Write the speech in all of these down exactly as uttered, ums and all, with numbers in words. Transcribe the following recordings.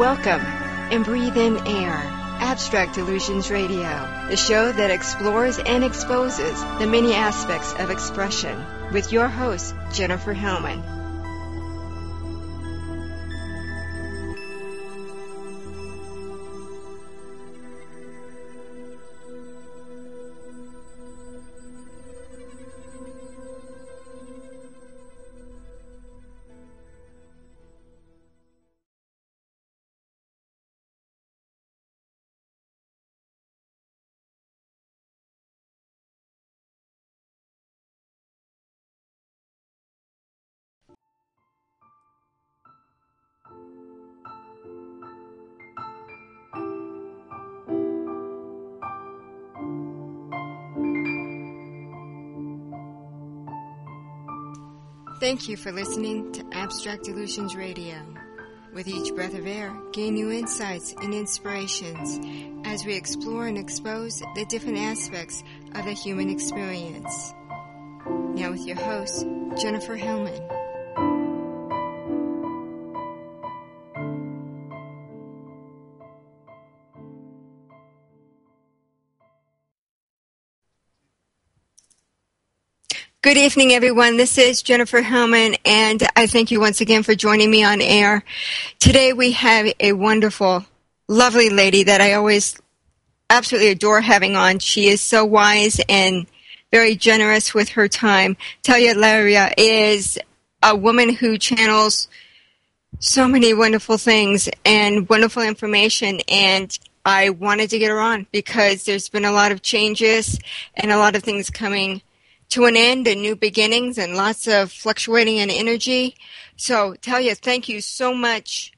Welcome and breathe in air. Abstract Illusions Radio, the show that explores and exposes the many aspects of expression, with your host, Jennifer Hellman. Thank you for listening to Abstract Illusions Radio. With each breath of air, gain new insights and inspirations as we explore and expose the different aspects of the human experience. Now with your host, Jennifer Hellman. Good evening, everyone. This is Jennifer Hellman, and I thank you once again for joining me on air. Today we have a wonderful, lovely lady that I always absolutely adore having on. She is so wise and very generous with her time. Talia Laria is a woman who channels so many wonderful things and wonderful information, and I wanted to get her on because there's been a lot of changes and a lot of things coming to an end and new beginnings and lots of fluctuating in energy. So, Talia, thank you so much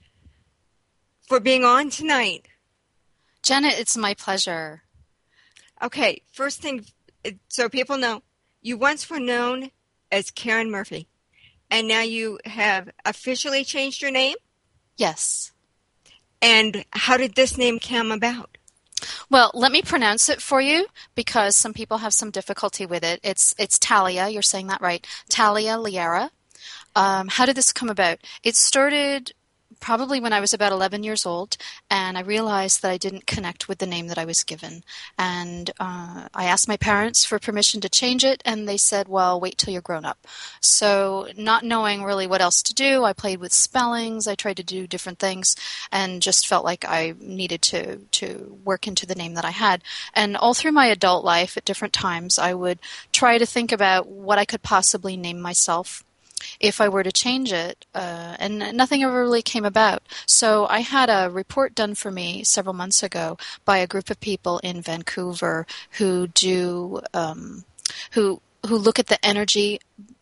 for being on tonight. Jenna, it's my pleasure. Okay, first thing, so people know, you once were known as Karen Murphy, and now you have officially changed your name? Yes. And how did this name come about? Well, let me pronounce it for you because some people have some difficulty with it. It's it's Talia. You're saying that right. Talia Liara. Um, how did this come about? It started probably when I was about eleven years old, and I realized that I didn't connect with the name that I was given. And uh, I asked my parents for permission to change it, and they said, well, wait till you're grown up. So not knowing really what else to do, I played with spellings, I tried to do different things, and just felt like I needed to, to work into the name that I had. And all through my adult life, at different times, I would try to think about what I could possibly name myself if I were to change it, uh, and nothing ever really came about. So I had a report done for me several months ago by a group of people in Vancouver who do um, who who look at the energy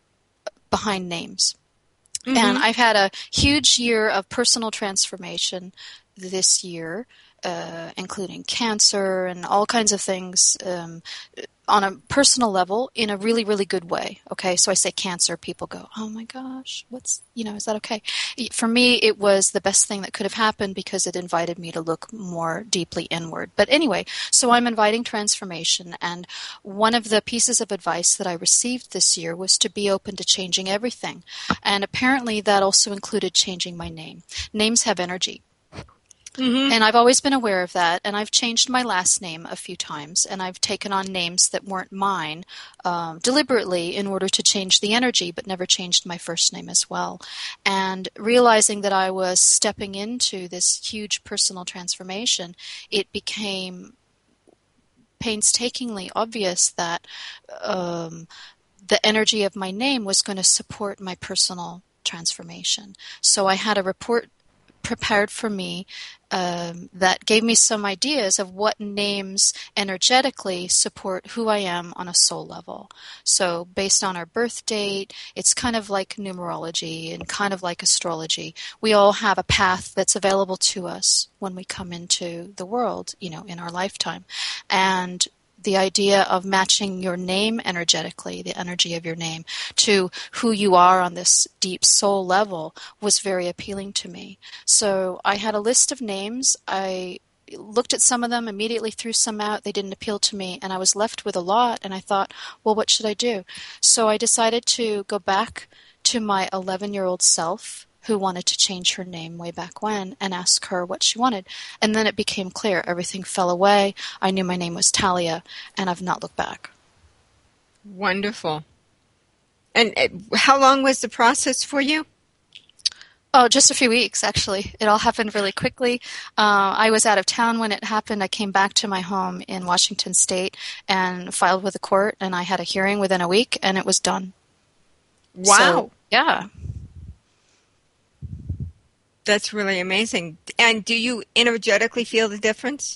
behind names. Mm-hmm. And I've had a huge year of personal transformation this year, uh, including cancer and all kinds of things um, on a personal level in a really, really good way. Okay, so I say cancer, people go, oh my gosh, what's, you know, is that okay? For me, it was the best thing that could have happened because it invited me to look more deeply inward. But anyway, so I'm inviting transformation, and one of the pieces of advice that I received this year was to be open to changing everything. And apparently that also included changing my name. Names have energy. Mm-hmm. And I've always been aware of that, and I've changed my last name a few times, and I've taken on names that weren't mine um, deliberately in order to change the energy, but never changed my first name as well. And realizing that I was stepping into this huge personal transformation, it became painstakingly obvious that um, the energy of my name was going to support my personal transformation. So I had a report prepared for me um, that gave me some ideas of what names energetically support who I am on a soul level. So based on our birth date, it's kind of like numerology and kind of like astrology. We all have a path that's available to us when we come into the world, you know, in our lifetime. And the idea of matching your name energetically, the energy of your name, to who you are on this deep soul level was very appealing to me. So I had a list of names. I looked at some of them, immediately threw some out. They didn't appeal to me, and I was left with a lot, and I thought, well, what should I do? So I decided to go back to my eleven-year-old self who wanted to change her name way back when and ask her what she wanted. And then it became clear. Everything fell away. I knew my name was Talia, and I've not looked back. Wonderful. And uh, how long was the process for you? Oh, just a few weeks, actually. It all happened really quickly. Uh, I was out of town when it happened. I came back to my home in Washington State and filed with the court, and I had a hearing within a week, and it was done. Wow. So, yeah. That's really amazing. And do you energetically feel the difference?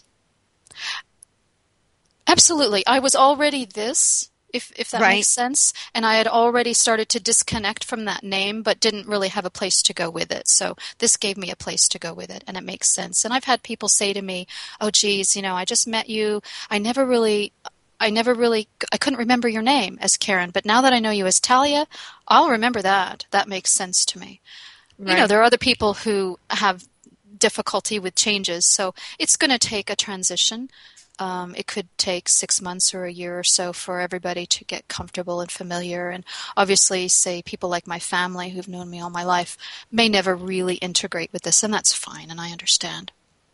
Absolutely. I was already this, if if that right. makes sense, and I had already started to disconnect from that name, but didn't really have a place to go with it. So this gave me a place to go with it, and it makes sense. And I've had people say to me, "Oh, geez, you know, I just met you. I never really." I never really, I couldn't remember your name as Karen, but now that I know you as Talia, I'll remember that. That makes sense to me. Right. You know, there are other people who have difficulty with changes, so it's going to take a transition. Um, it could take six months or a year or so for everybody to get comfortable and familiar. And obviously, say, people like my family who've known me all my life may never really integrate with this, and that's fine, and I understand.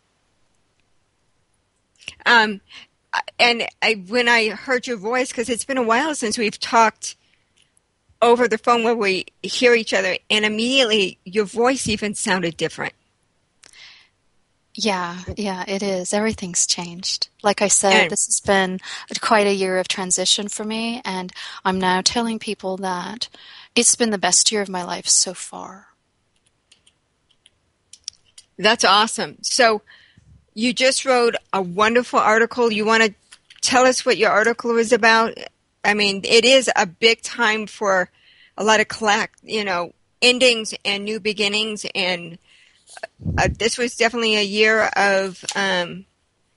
Um. And I, when I heard your voice, because it's been a while since we've talked over the phone where we hear each other, and immediately your voice even sounded different. Yeah, yeah, it is. Everything's changed. Like I said, and, this has been quite a year of transition for me, and I'm now telling people that it's been the best year of my life so far. That's awesome. So, you just wrote a wonderful article. You want to tell us what your article is about? I mean, it is a big time for a lot of collect, you know, endings and new beginnings. And uh, this was definitely a year of um,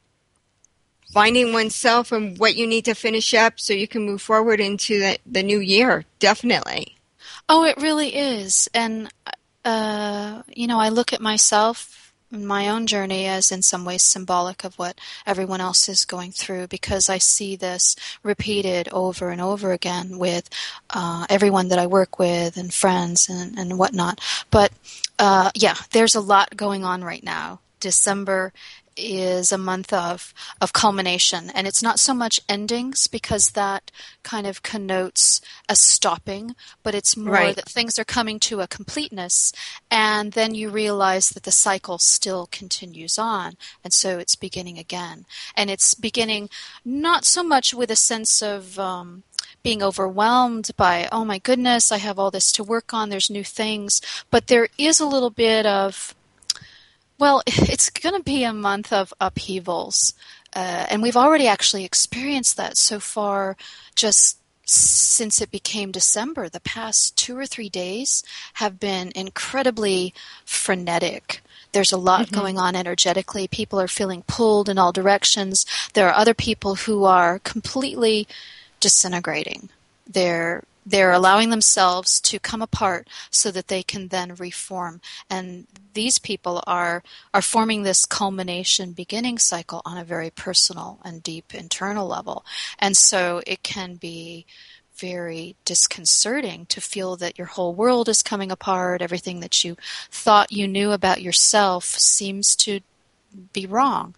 finding oneself and what you need to finish up so you can move forward into the, the new year. Definitely. Oh, it really is. And, uh, you know, I look at myself, my own journey, as in some ways symbolic of what everyone else is going through, because I see this repeated over and over again with uh, everyone that I work with and friends and, and whatnot. But uh, yeah, there's a lot going on right now. December is a month of, of culmination, and it's not so much endings, because that kind of connotes a stopping, but it's more right. that things are coming to a completeness, and then you realize that the cycle still continues on, and so it's beginning again. And it's beginning not so much with a sense of um, being overwhelmed by, oh my goodness, I have all this to work on, there's new things, but there is a little bit of, well, it's going to be a month of upheavals, uh, and we've already actually experienced that so far just since it became December. The past two or three days have been incredibly frenetic. There's a lot mm-hmm. going on energetically. People are feeling pulled in all directions. There are other people who are completely disintegrating. They're They're allowing themselves to come apart so that they can then reform. And these people are are forming this culmination beginning cycle on a very personal and deep internal level. And so it can be very disconcerting to feel that your whole world is coming apart. Everything that you thought you knew about yourself seems to be wrong.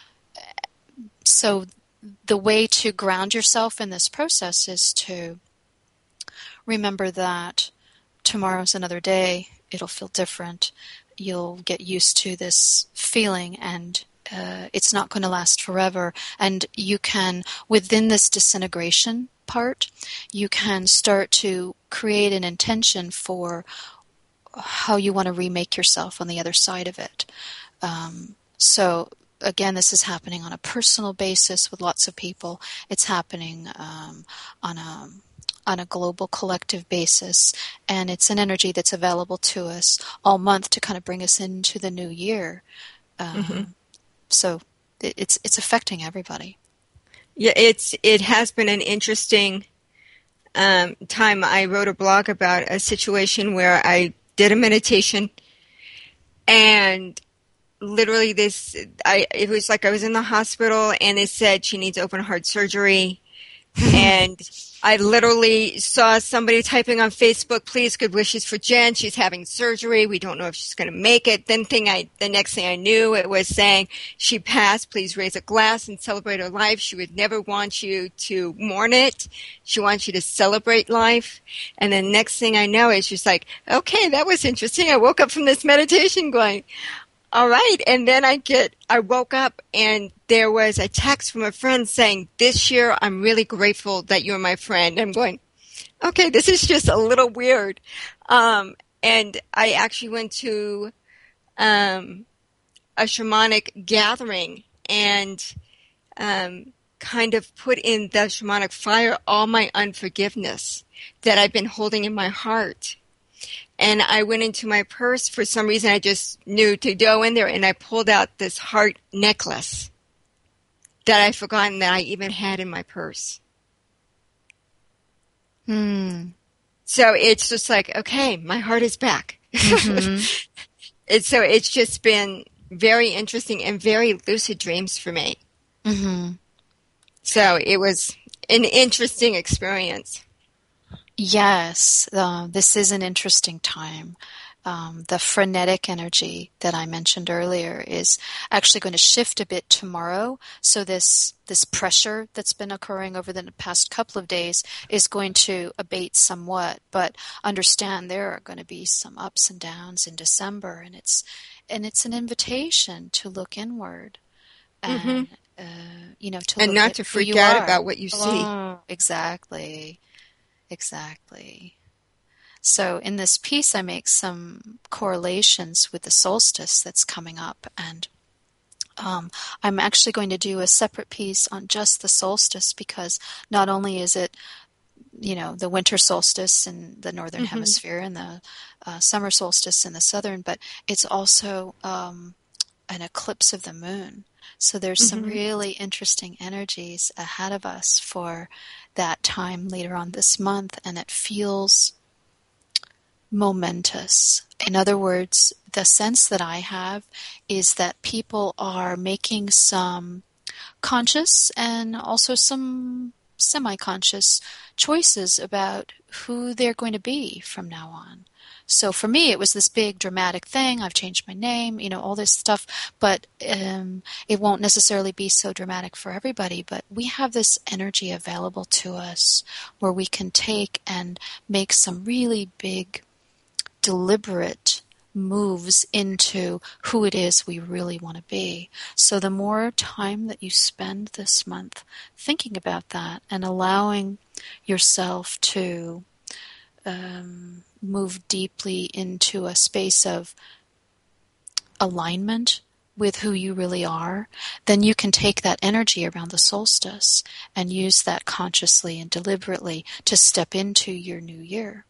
So the way to ground yourself in this process is to remember that tomorrow's another day. It'll feel different. You'll get used to this feeling, and uh, it's not going to last forever. And you can, within this disintegration part, you can start to create an intention for how you want to remake yourself on the other side of it. Um, so again, this is happening on a personal basis with lots of people. It's happening um, on a on a global collective basis, and it's an energy that's available to us all month to kind of bring us into the new year. Um, mm-hmm. So it, it's it's affecting everybody. Yeah, it's it has been an interesting um, time. I wrote a blog about a situation where I did a meditation, and literally this, I it was like I was in the hospital, and they said she needs open heart surgery. And I literally saw somebody typing on Facebook, please, good wishes for Jen. She's having surgery. We don't know if she's going to make it. Then thing I, the next thing I knew, it was saying she passed. Please raise a glass and celebrate her life. She would never want you to mourn it. She wants you to celebrate life. And then next thing I know, it's just like, okay, that was interesting. I woke up from this meditation going, all right. And then I get, I woke up and there was a text from a friend saying, this year I'm really grateful that you're my friend. I'm going, okay, this is just a little weird. Um, and I actually went to um, a shamanic gathering and um, kind of put in the shamanic fire all my unforgiveness that I've been holding in my heart. And I went into my purse. For some reason, I just knew to go in there, and I pulled out this heart necklace that I'd forgotten that I even had in my purse. Hmm. So it's just like, okay, my heart is back. Mm-hmm. it's, so it's just been very interesting and very lucid dreams for me. Mm-hmm. So it was an interesting experience. Yes, uh, this is an interesting time. Um, the frenetic energy that I mentioned earlier is actually going to shift a bit tomorrow. So this this pressure that's been occurring over the past couple of days is going to abate somewhat. But understand there are going to be some ups and downs in December, and it's and it's an invitation to look inward, and mm-hmm. uh, you know, to and look not at to freak who you out are. about what you see. Oh, exactly. Exactly. So in this piece, I make some correlations with the solstice that's coming up. And um, I'm actually going to do a separate piece on just the solstice because not only is it, you know, the winter solstice in the northern mm-hmm. hemisphere and the uh, summer solstice in the southern, but it's also um, an eclipse of the moon. So there's mm-hmm. some really interesting energies ahead of us for that time later on this month, and it feels momentous. In other words, the sense that I have is that people are making some conscious and also some semi-conscious choices about who they're going to be from now on. So for me, it was this big dramatic thing. I've changed my name, you know, all this stuff. But um, it won't necessarily be so dramatic for everybody. But we have this energy available to us where we can take and make some really big, deliberate moves into who it is we really want to be. So the more time that you spend this month thinking about that and allowing yourself to um, move deeply into a space of alignment with who you really are, then you can take that energy around the solstice and use that consciously and deliberately to step into your new year.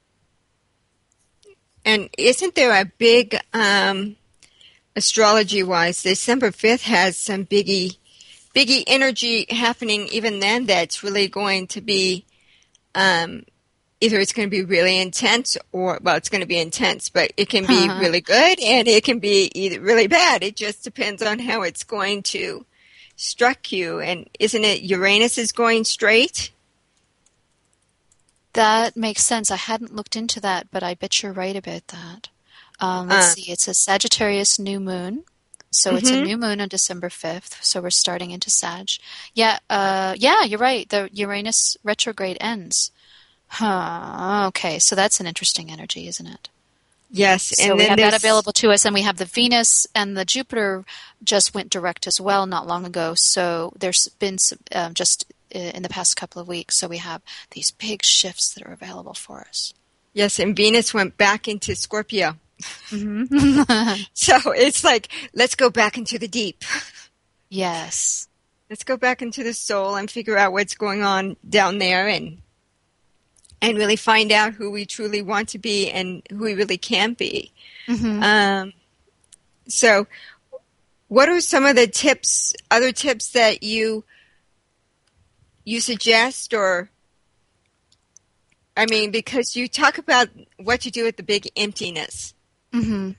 And isn't there a big, um, astrology-wise, December fifth has some biggie, biggie energy happening even then that's really going to be, um, either it's going to be really intense or, well, it's going to be intense, but it can be uh-huh. really good and it can be either really bad. It just depends on how it's going to struck you. And isn't it Uranus is going straight? That makes sense. I hadn't looked into that, but I bet you're right about that. Um, let's uh, see. It's a Sagittarius new moon. So mm-hmm. it's a new moon on December fifth. So we're starting into Sag. Yeah, uh, yeah, you're right. The Uranus retrograde ends. Huh. Okay. So that's an interesting energy, isn't it? Yes. So and we then have there's... that available to us, and we have the Venus and the Jupiter just went direct as well not long ago. So there's been some, um, just in the past couple of weeks. So we have these big shifts that are available for us. Yes, and Venus went back into Scorpio. Mm-hmm. So it's like, let's go back into the deep. Yes. Let's go back into the soul and figure out what's going on down there and and really find out who we truly want to be and who we really can be. Mm-hmm. Um, so what are some of the tips, other tips that you you suggest, or, I mean, because you talk about what to do with the big emptiness. Mm-hmm.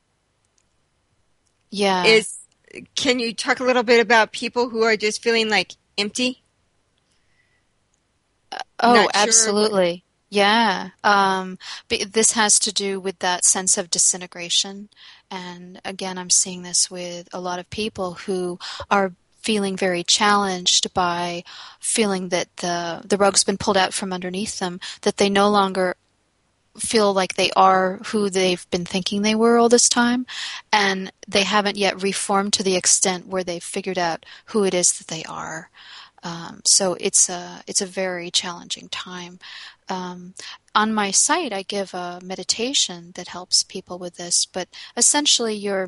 Yeah. Is, can you talk a little bit about people who are just feeling like empty? Oh, Not sure. absolutely. Yeah. Um, but this has to do with that sense of disintegration. And again, I'm seeing this with a lot of people who are feeling very challenged by feeling that the the rug's been pulled out from underneath them, that they no longer feel like they are who they've been thinking they were all this time, and they haven't yet reformed to the extent where they've figured out who it is that they are. Um, so it's a it's a very challenging time. Um, on my site, I give a meditation that helps people with this, but essentially you're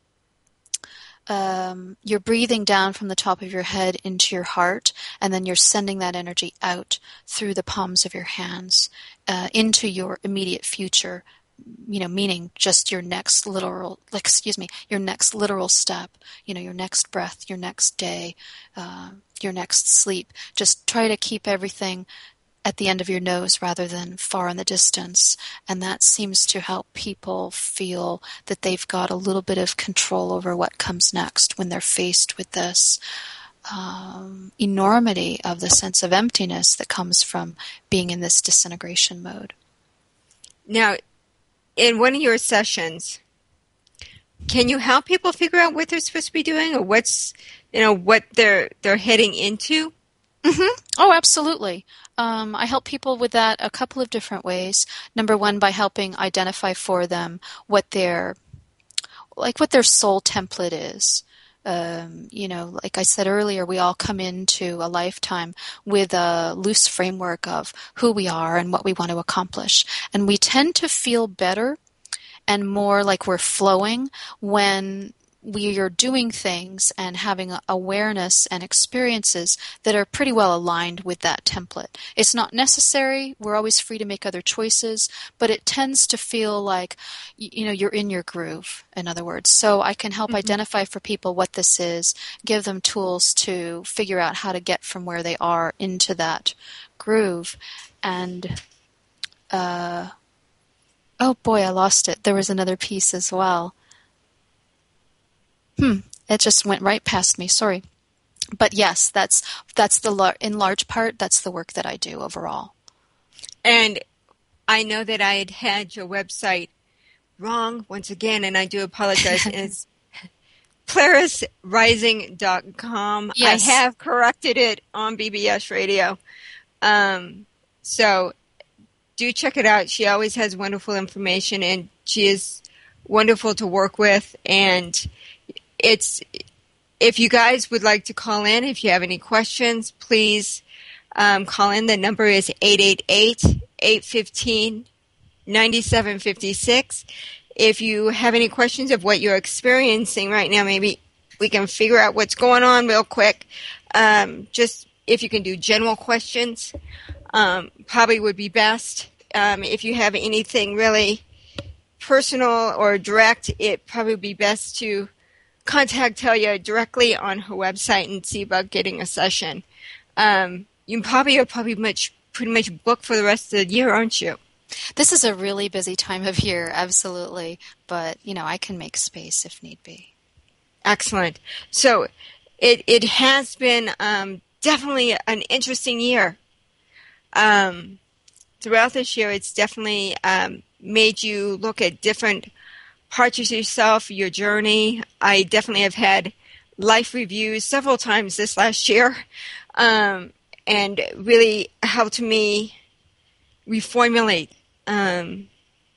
um, you're breathing down from the top of your head into your heart, and then you're sending that energy out through the palms of your hands uh, into your immediate future. You know, meaning just your next literal, like, excuse me, your next literal step. You know, your next breath, your next day, uh, your next sleep. Just try to keep everything at the end of your nose rather than far in the distance. And that seems to help people feel that they've got a little bit of control over what comes next when they're faced with this um, enormity of the sense of emptiness that comes from being in this disintegration mode. Now, in one of your sessions, can you help people figure out what they're supposed to be doing, or what's, you know, what they're they're heading into? Mm-hmm. Oh, absolutely. Um, I help people with that a couple of different ways. Number one, by helping identify for them what their, like what their soul template is. Um, you know, like I said earlier, we all come into a lifetime with a loose framework of who we are and what we want to accomplish. And we tend to feel better and more like we're flowing when we are doing things and having awareness and experiences that are pretty well aligned with that template. It's not necessary. We're always free to make other choices, but it tends to feel like, you know, you're in your groove, in other words. So I can help mm-hmm. identify for people what this is, give them tools to figure out how to get from where they are into that groove. And, uh, oh boy, I lost it. There was another piece as well. Hmm, it just went right past me. Sorry. But yes, that's that's the lar- in large part, that's the work that I do overall. And I know that I had had your website wrong once again, and I do apologize. It's Polaris Rising dot com. Yes. I have corrected it on B B S Radio. Um, so do check it out. She always has wonderful information, and she is wonderful to work with. And it's, if you guys would like to call in, if you have any questions, please um, call in. The number is eight eight eight, eight one five, nine seven five six. If you have any questions of what you're experiencing right now, maybe we can figure out what's going on real quick. Um, just if you can do general questions, um, probably would be best. Um, if you have anything really personal or direct, it probably would be best to contact Talia directly on her website and see about getting a session. Um, you probably are probably much pretty much booked for the rest of the year, aren't you? This is a really busy time of year, absolutely. But, you know, I can make space if need be. Excellent. So it it has been um, definitely an interesting year. Um, throughout this year, it's definitely um, made you look at different parts of yourself, your journey. I definitely have had life reviews several times this last year, um, and really helped me reformulate um,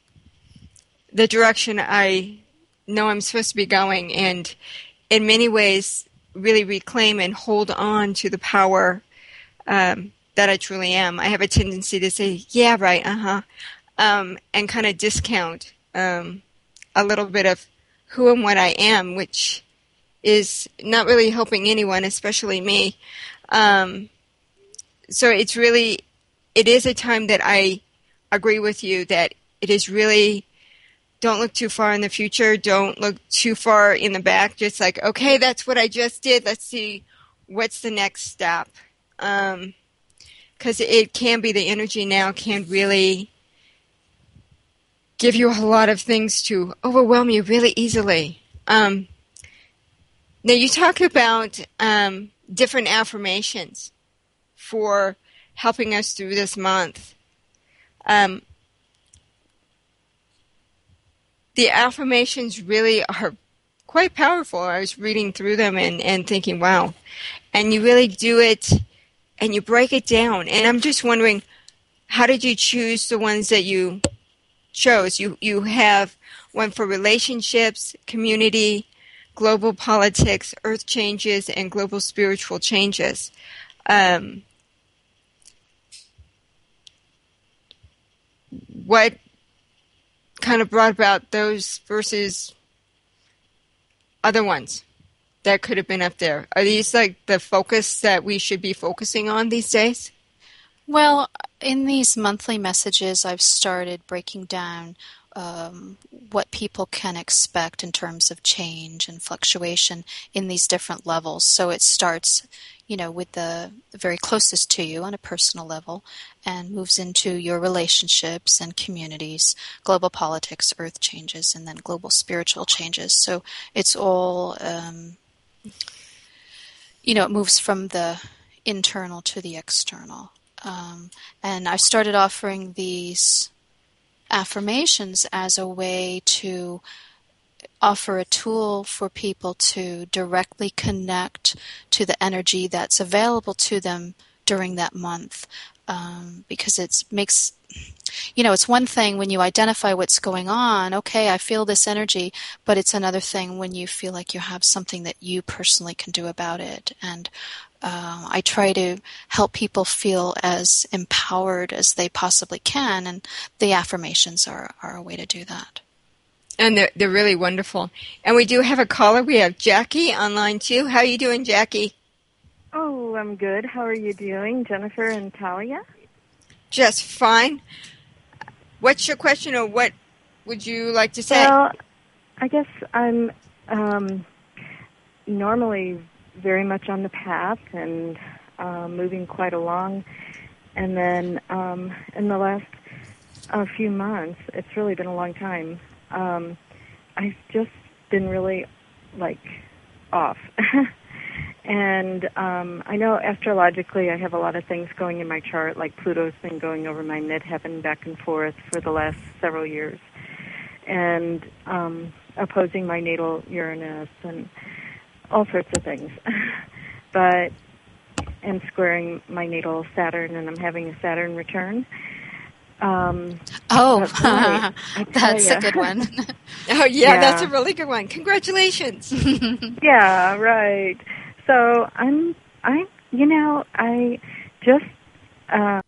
the direction I know I'm supposed to be going, and in many ways really reclaim and hold on to the power um, that I truly am. I have a tendency to say, yeah, right, uh-huh, um, and kind of discount um, a little bit of who and what I am, which is not really helping anyone, especially me. Um, so it's really, it is a time that I agree with you that it is really, don't look too far in the future. Don't look too far in the back. Just like, okay, that's what I just did. Let's see what's the next step. Um, 'cause it can be, the energy now can really give you a lot of things to overwhelm you really easily. Um, now you talk about um, different affirmations for helping us through this month. Um, the affirmations really are quite powerful. I was reading through them and, and thinking, wow. And you really do it and you break it down. And I'm just wondering, how did you choose the ones that you chose? You, you have one for relationships, community, global politics, earth changes, and global spiritual changes. Um, what kind of brought about those versus other ones that could have been up there? Are these like the focus that we should be focusing on these days? Well, in these monthly messages, I've started breaking down um, what people can expect in terms of change and fluctuation in these different levels. So it starts, you know, with the very closest to you on a personal level and moves into your relationships and communities, global politics, earth changes, and then global spiritual changes. So it's all, um, you know, it moves from the internal to the external. Um, and I started offering these affirmations as a way to offer a tool for people to directly connect to the energy that's available to them during that month. Um, because it makes, you know, it's one thing when you identify what's going on, okay, I feel this energy, but it's another thing when you feel like you have something that you personally can do about it. And Uh, I try to help people feel as empowered as they possibly can, and the affirmations are, are a way to do that. And they're, they're really wonderful. And we do have a caller. We have Jackie on line two. How are you doing, Jackie? Oh, I'm good. How are you doing, Jennifer and Talia? Just fine. What's your question, or what would you like to say? Well, I guess I'm um, normally very much on the path and uh, moving quite along. And then um, in the last uh, few months, it's really been a long time, um, I've just been really, like, off. And um, I know astrologically I have a lot of things going in my chart, like Pluto's been going over my midheaven back and forth for the last several years, and um, opposing my natal Uranus and all sorts of things. But, and squaring my natal Saturn, and I'm having a Saturn return. Um, oh, boy, that's ya. a good one. Oh, yeah, yeah, that's a really good one. Congratulations. Yeah, right. So I'm, I, you know, I just, uh,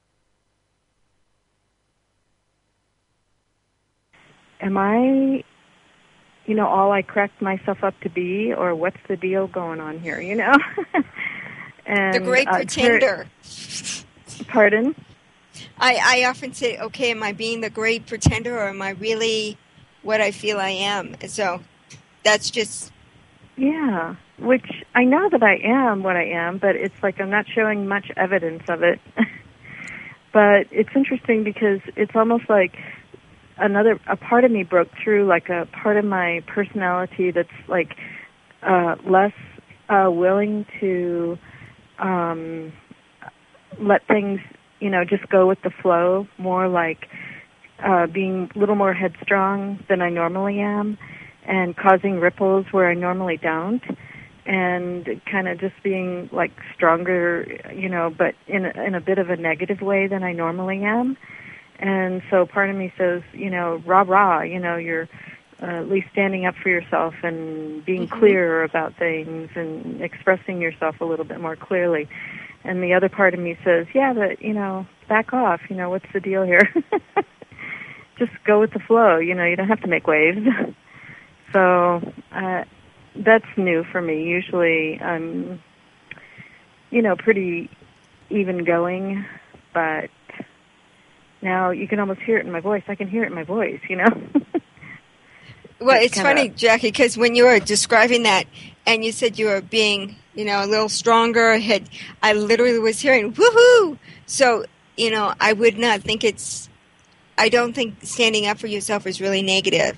am I, you know, all I cracked myself up to be, or what's the deal going on here, you know? And, the great uh, pretender. Pardon? I, I often say, okay, am I being the great pretender, or am I really what I feel I am? So that's just... Yeah, which I know that I am what I am, but it's like I'm not showing much evidence of it. But it's interesting because it's almost like another, a part of me broke through, like a part of my personality that's like uh, less uh, willing to um, let things, you know, just go with the flow, more like uh, being a little more headstrong than I normally am, and causing ripples where I normally don't, and kind of just being like stronger, you know, but in a, in a bit of a negative way than I normally am. And so part of me says, you know, rah, rah, you know, you're uh, at least standing up for yourself and being mm-hmm. clearer about things and expressing yourself a little bit more clearly. And the other part of me says, yeah, but, you know, back off, you know, what's the deal here? Just go with the flow, you know, you don't have to make waves. So uh, that's new for me. Usually I'm, you know, pretty even going, but now you can almost hear it in my voice. I can hear it in my voice, you know. Well, it's, it's funny, Jackie, because when you were describing that and you said you were being, you know, a little stronger, had, I literally was hearing, woohoo! So, you know, I would not think it's, I don't think standing up for yourself is really negative.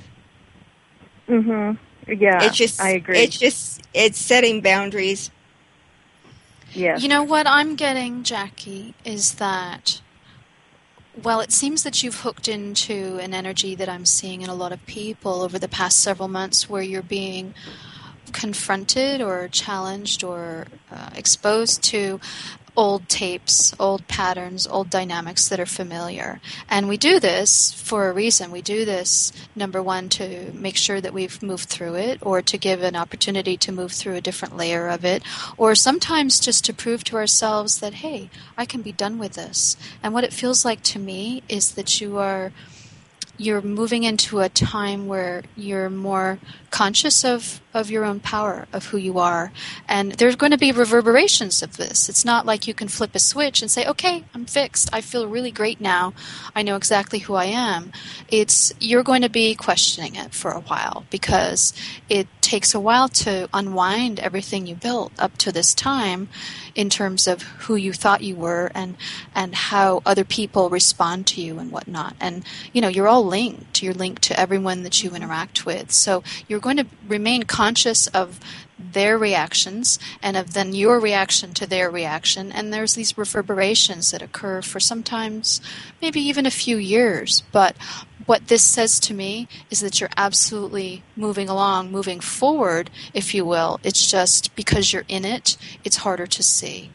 Mm-hmm. Yeah, it's just, I agree. It's just, it's setting boundaries. Yes. You know what I'm getting, Jackie, is that, well, it seems that you've hooked into an energy that I'm seeing in a lot of people over the past several months where you're being confronted or challenged or uh, exposed to old tapes, old patterns, old dynamics that are familiar. And we do this for a reason. We do this, number one, to make sure that we've moved through it, or to give an opportunity to move through a different layer of it, or sometimes just to prove to ourselves that, hey, I can be done with this. And what it feels like to me is that you are you're moving into a time where you're more conscious of, of your own power, of who you are. And there's going to be reverberations of this. It's not like you can flip a switch and say, okay, I'm fixed. I feel really great now. I know exactly who I am. It's you're going to be questioning it for a while because it takes a while to unwind everything you built up to this time in terms of who you thought you were and, and how other people respond to you and whatnot. And, you know, you're all linked. You're linked to everyone that you interact with. So you're going to remain conscious of their reactions and of then your reaction to their reaction. And there's these reverberations that occur for sometimes maybe even a few years. But what this says to me is that you're absolutely moving along, moving forward, if you will. It's just because you're in it, it's harder to see.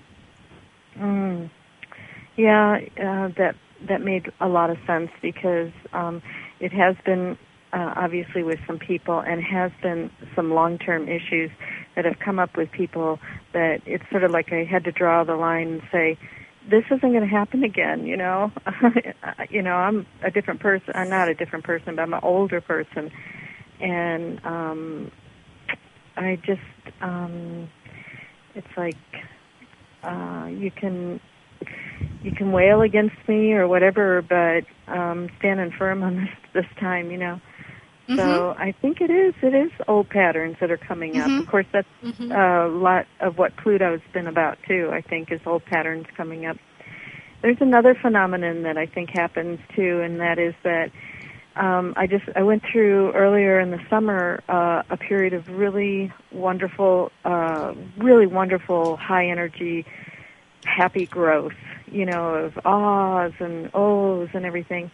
Mm. Yeah, uh, that that made a lot of sense because um, it has been uh, obviously with some people and has been some long-term issues that have come up with people that it's sort of like I had to draw the line and say, this isn't going to happen again, you know. you know, I'm a different person. I'm not a different person, but I'm an older person. And um, I just, um, it's like uh, you can you can wail against me or whatever, but um, standing firm on this, this time, you know. Mm-hmm. So I think it is. It is old patterns that are coming up. Mm-hmm. Of course, that's mm-hmm. a lot of what Pluto's been about, too, I think, is old patterns coming up. There's another phenomenon that I think happens, too, and that is that um, I just I went through earlier in the summer uh, a period of really wonderful, uh, really wonderful high-energy, happy growth, you know, of ahs and ohs and everything.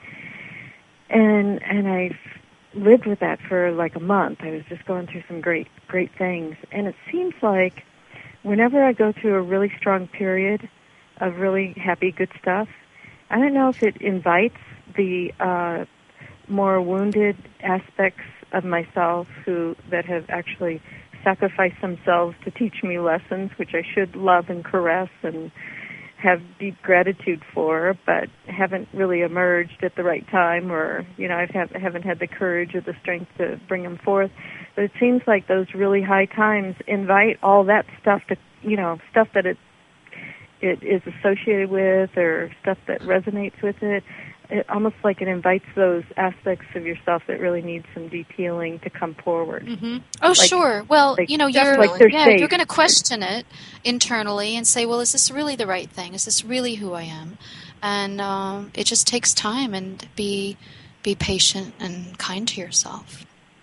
And and I lived with that for like a month. I was just going through some great, great things. And it seems like whenever I go through a really strong period of really happy, good stuff, I don't know if it invites the uh, more wounded aspects of myself who that have actually sacrificed themselves to teach me lessons, which I should love and caress and have deep gratitude for, but haven't really emerged at the right time, or, you know, I have, haven't had the courage or the strength to bring them forth. But it seems like those really high times invite all that stuff to, you know, stuff that it it is associated with or stuff that resonates with it. It almost like it invites those aspects of yourself that really need some deep healing to come forward. Mm-hmm. Oh, like, sure. Well, like, you know, you're like yeah, safe. you're going to question it internally and say, well, is this really the right thing? Is this really who I am? And um, it just takes time, and be be patient and kind to yourself.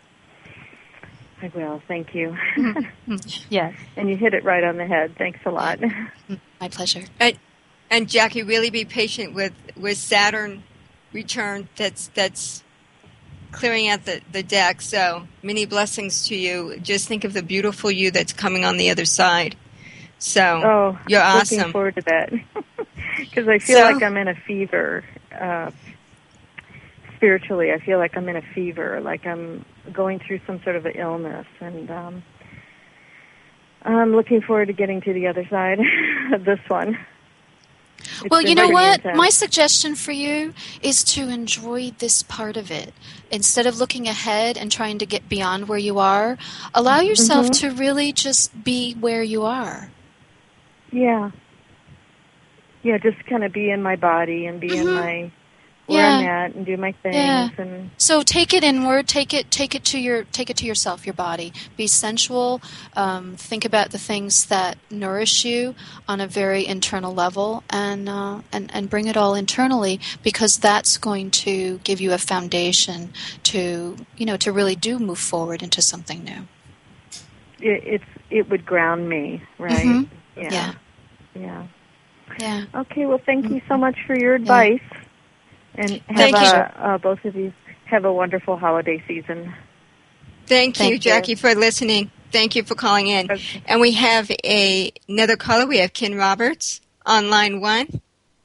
I will. Thank you. Yes. And you hit it right on the head. Thanks a lot. My pleasure. And, and Jackie, really be patient with, with Saturn return that's that's clearing out the, the deck. So many blessings to you. Just think of the beautiful you that's coming on the other side. So oh, you're awesome. Looking forward to that. Because I feel so, like I'm in a fever. Uh, spiritually, I feel like I'm in a fever, like I'm going through some sort of an illness. And um, I'm looking forward to getting to the other side of this one. It's well, you know what? Intense. My suggestion for you is to enjoy this part of it. Instead of looking ahead and trying to get beyond where you are, allow yourself mm-hmm. to really just be where you are. Yeah. Yeah, just kind of be in my body and be mm-hmm. in my where yeah. I'm at and do my things. Yeah. And so take it inward. Take it. Take it to your. Take it to yourself. Your body. Be sensual. Um, think about the things that nourish you on a very internal level, and uh, and and bring it all internally, because that's going to give you a foundation to you know to really do move forward into something new. It, it's it would ground me, right? Mm-hmm. Yeah. yeah. Okay, well, thank you so much for your advice. Yeah. And have thank a, you. Uh, both of you have a wonderful holiday season. Thank, thank you, Jackie, you. for listening. Thank you for calling in. Okay. And we have a, another caller. We have Ken Roberts on line one.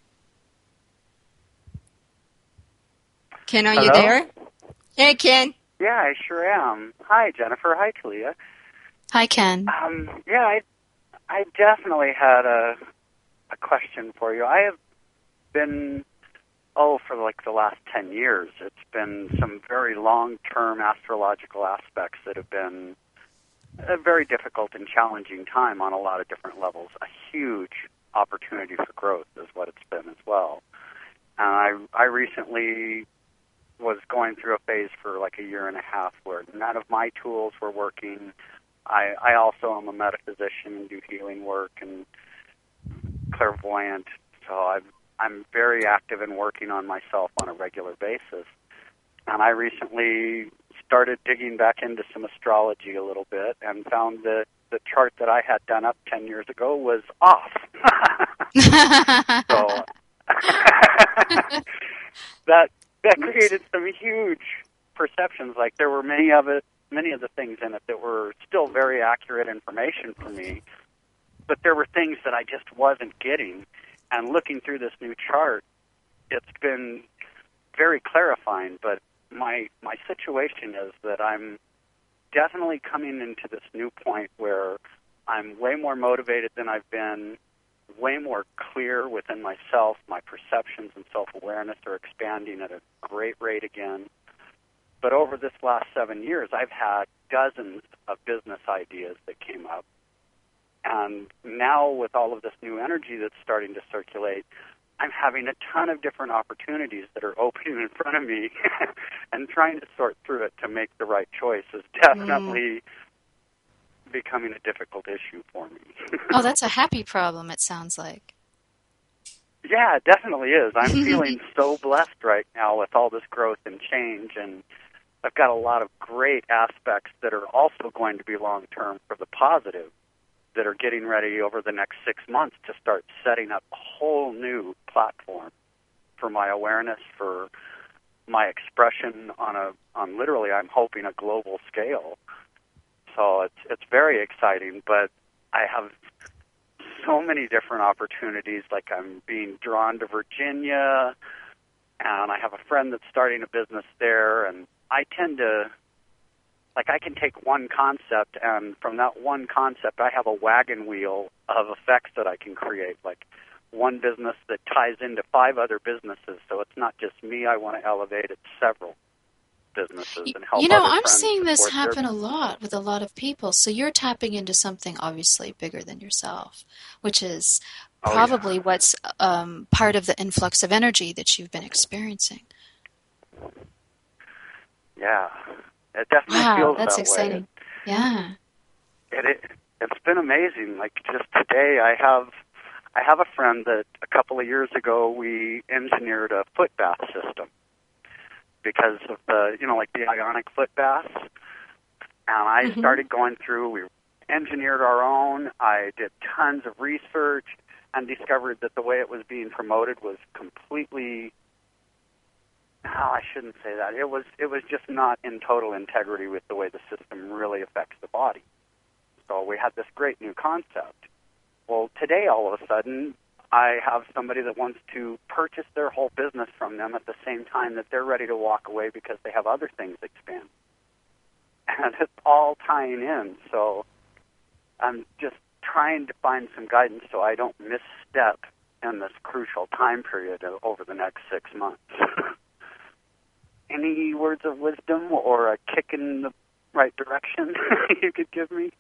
Ken, are Hello? you there? Hey, Ken. Yeah, I sure am. Hi, Jennifer. Hi, Talia. Hi, Ken. Um, yeah, I, I definitely had a, a question for you. I have been, oh, for like the last ten years, it's been some very long-term astrological aspects that have been a very difficult and challenging time on a lot of different levels. A huge opportunity for growth is what it's been as well. And I, I recently was going through a phase for like a year and a half where none of my tools were working. I, I also am a metaphysician and do healing work and clairvoyant, so I've, I'm very active in working on myself on a regular basis. And I recently started digging back into some astrology a little bit and found that the chart that I had done up ten years ago was off. so that that created some huge perceptions. Like there were many of it, many of the things in it that were still very accurate information for me, but there were things that I just wasn't getting. And looking through this new chart, it's been very clarifying. But my my situation is that I'm definitely coming into this new point where I'm way more motivated than I've been, way more clear within myself. My perceptions and self-awareness are expanding at a great rate again. But over this last seven years, I've had dozens of business ideas that came up. And now with all of this new energy that's starting to circulate, I'm having a ton of different opportunities that are opening in front of me and trying to sort through it to make the right choice is definitely mm. becoming a difficult issue for me. Oh, that's a happy problem, it sounds like. Yeah, it definitely is. I'm feeling so blessed right now with all this growth and change, and I've got a lot of great aspects that are also going to be long-term for the positive that are getting ready over the next six months to start setting up a whole new platform for my awareness, for my expression on a on literally, I'm hoping, a global scale. So it's it's very exciting, but I have so many different opportunities. Like I'm being drawn to Virginia, and I have a friend that's starting a business there, and I tend to, like I can take one concept, and from that one concept, I have a wagon wheel of effects that I can create, like one business that ties into five other businesses. So it's not just me I want to elevate, it's several businesses and help You know, other I'm friends seeing this support happen their... a lot with a lot of people. So you're tapping into something obviously bigger than yourself, which is probably oh, yeah. what's um, part of the influx of energy that you've been experiencing. Yeah, it definitely wow, feels that's that exciting. way. Yeah. It, it, it's been amazing. Like just today, I have I have a friend that a couple of years ago we engineered a foot bath system because of the, you know, like the ionic foot baths. And I mm-hmm. started going through, we engineered our own. I did tons of research and discovered that the way it was being promoted was completely, no, I shouldn't say that. It was, it was just not in total integrity with the way the system really affects the body. So we had this great new concept. Well, today, all of a sudden, I have somebody that wants to purchase their whole business from them at the same time that they're ready to walk away because they have other things expand. And it's all tying in. So I'm just trying to find some guidance so I don't misstep in this crucial time period over the next six months. Any words of wisdom or a kick in the right direction you could give me?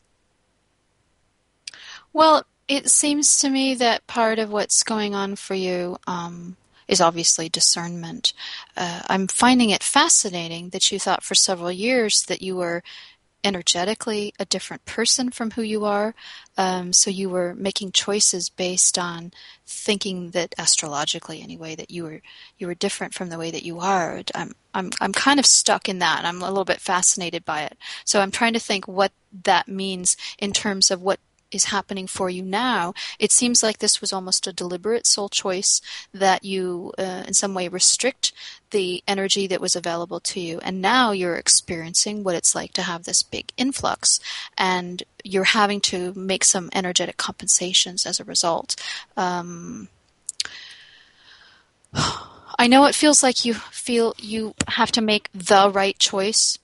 Well, it seems to me that part of what's going on for you um, is obviously discernment. Uh, I'm finding it fascinating that you thought for several years that you were energetically a different person from who you are. Um, so you were making choices based on thinking that astrologically, anyway, that you were you were different from the way that you are. I'm I'm I'm kind of stuck in that. I'm a little bit fascinated by it. So I'm trying to think what that means in terms of what is happening for you now, it seems like this was almost a deliberate soul choice that you uh, in some way restrict the energy that was available to you. And now you're experiencing what it's like to have this big influx, and you're having to make some energetic compensations as a result. Um, I know it feels like you feel you have to make the right choice.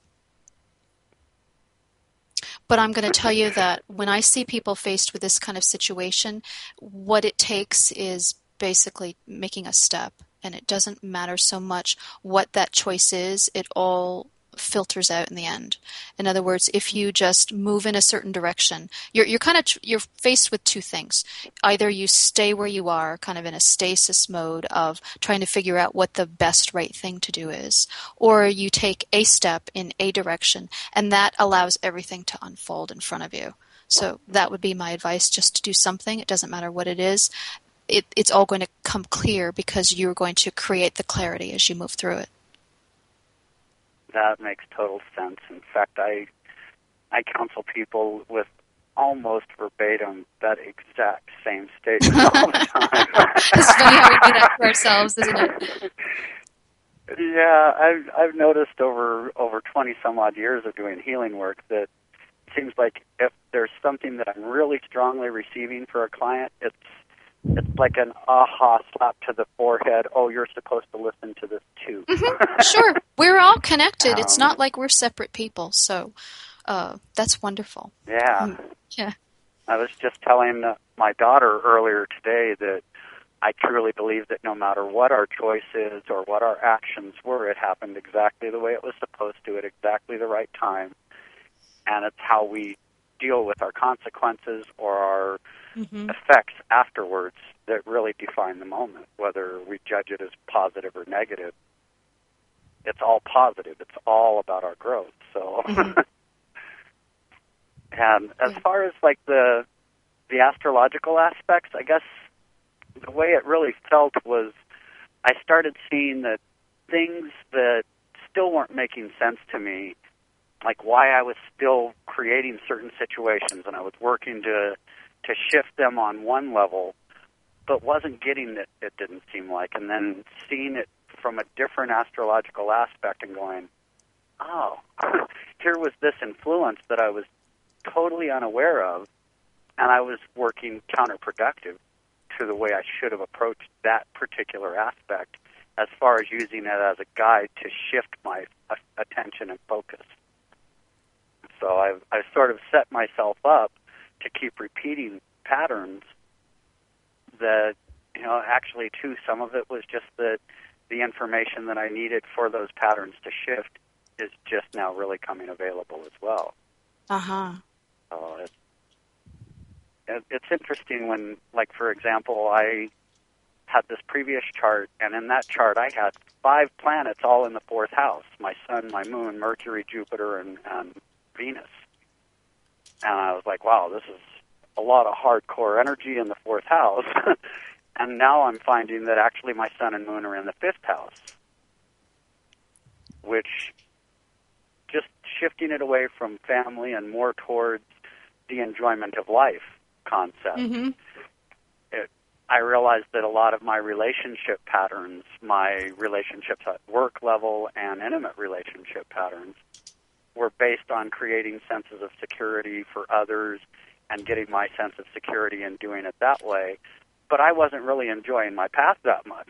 But I'm going to tell you that when I see people faced with this kind of situation, what it takes is basically making a step. And it doesn't matter so much what that choice is. It all filters out in the end. In other words, if you just move in a certain direction, you're you're kind of you're faced with two things. Either you stay where you are, kind of in a stasis mode of trying to figure out what the best right thing to do is, or you take a step in a direction, and that allows everything to unfold in front of you. So that would be my advice, just to do something. It doesn't matter what it is. It, it's all going to come clear because you're going to create the clarity as you move through it. That makes total sense. In fact, I I counsel people with almost verbatim that exact same statement all the time. It's funny how we do that for ourselves, isn't it? Yeah, I've I've noticed over over twenty some odd years of doing healing work that it seems like if there's something that I'm really strongly receiving for a client, it's It's like an aha slap to the forehead. Oh, you're supposed to listen to this too. Mm-hmm. Sure. We're all connected. Um, it's not like we're separate people. So uh, that's wonderful. Yeah. Mm, yeah. I was just telling uh, my daughter earlier today that I truly believe that no matter what our choice is or what our actions were, it happened exactly the way it was supposed to at exactly the right time. And it's how we deal with our consequences or our Mm-hmm. effects afterwards that really define the moment, whether we judge it as positive or negative. It's all positive. It's all about our growth. So, mm-hmm. And as yeah. far as like the the astrological aspects, I guess the way it really felt was I started seeing that things that still weren't making sense to me, like why I was still creating certain situations, and I was working to to shift them on one level, but wasn't getting it, it didn't seem like, and then seeing it from a different astrological aspect and going, oh, here was this influence that I was totally unaware of, and I was working counterproductive to the way I should have approached that particular aspect as far as using it as a guide to shift my uh, attention and focus. So I've, I've sort of set myself up to keep repeating patterns that, you know, actually, too, some of it was just that the information that I needed for those patterns to shift is just now really coming available as well. Uh-huh. So it's, it's interesting when, like, for example, I had this previous chart, and in that chart I had five planets all in the fourth house, my sun, my moon, Mercury, Jupiter, and, and Venus. And I was like, wow, this is a lot of hardcore energy in the fourth house. And now I'm finding that actually my sun and moon are in the fifth house, which just shifting it away from family and more towards the enjoyment of life concept. Mm-hmm. It, I realized that a lot of my relationship patterns, my relationships at work level and intimate relationship patterns, were based on creating senses of security for others and getting my sense of security and doing it that way. But I wasn't really enjoying my path that much.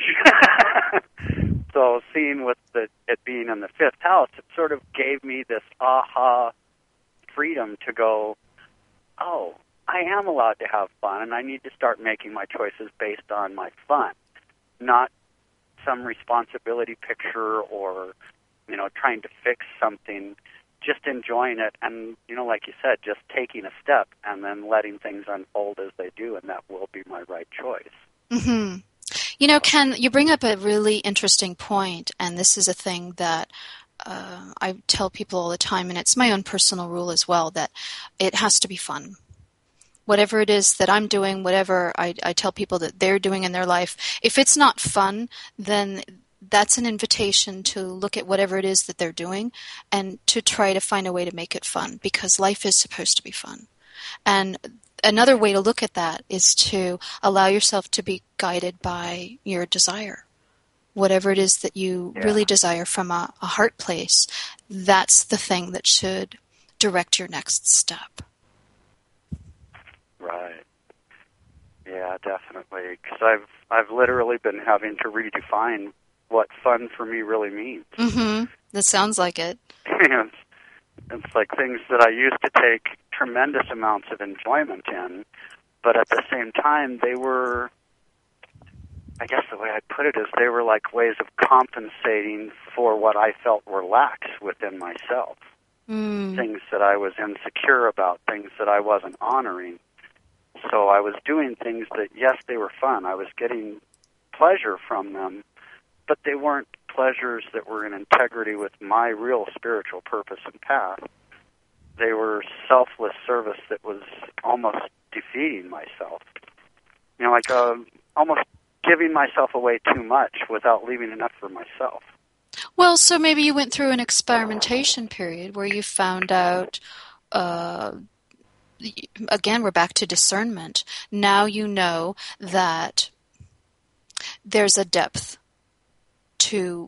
So seeing with the, it being in the fifth house, it sort of gave me this aha freedom to go, oh, I am allowed to have fun, and I need to start making my choices based on my fun, not some responsibility picture or, you know, trying to fix something. Just enjoying it and, you know, like you said, just taking a step and then letting things unfold as they do, and that will be my right choice. Mm-hmm. You know, Ken, you bring up a really interesting point, and this is a thing that uh, I tell people all the time, and it's my own personal rule as well, that it has to be fun. Whatever it is that I'm doing, whatever I, I tell people that they're doing in their life, if it's not fun, then that's an invitation to look at whatever it is that they're doing and to try to find a way to make it fun, because life is supposed to be fun. And another way to look at that is to allow yourself to be guided by your desire. Whatever it is that you Yeah. really desire from a, a heart place, that's the thing that should direct your next step. Right. Yeah, definitely. Because I've I've literally been having to redefine what fun for me really means. Mm-hmm. That sounds like it. it's, it's like things that I used to take tremendous amounts of enjoyment in, but at the same time, they were, I guess the way I put it is they were like ways of compensating for what I felt were lacks within myself. Mm. Things that I was insecure about, things that I wasn't honoring. So I was doing things that, yes, they were fun. I was getting pleasure from them, but they weren't pleasures that were in integrity with my real spiritual purpose and path. They were selfless service that was almost defeating myself. You know, like uh, almost giving myself away too much without leaving enough for myself. Well, so maybe you went through an experimentation period where you found out, uh, again, we're back to discernment. Now you know that there's a depth to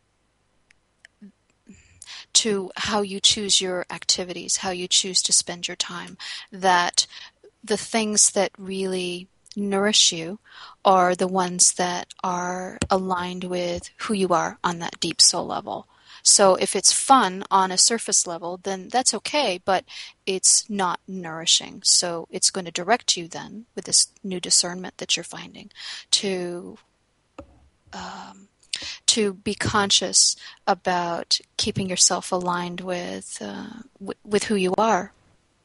to how you choose your activities, how you choose to spend your time, that the things that really nourish you are the ones that are aligned with who you are on that deep soul level. So if it's fun on a surface level, then that's okay, but it's not nourishing. So it's going to direct you then, with this new discernment that you're finding, to um, to be conscious about keeping yourself aligned with uh, w- with who you are.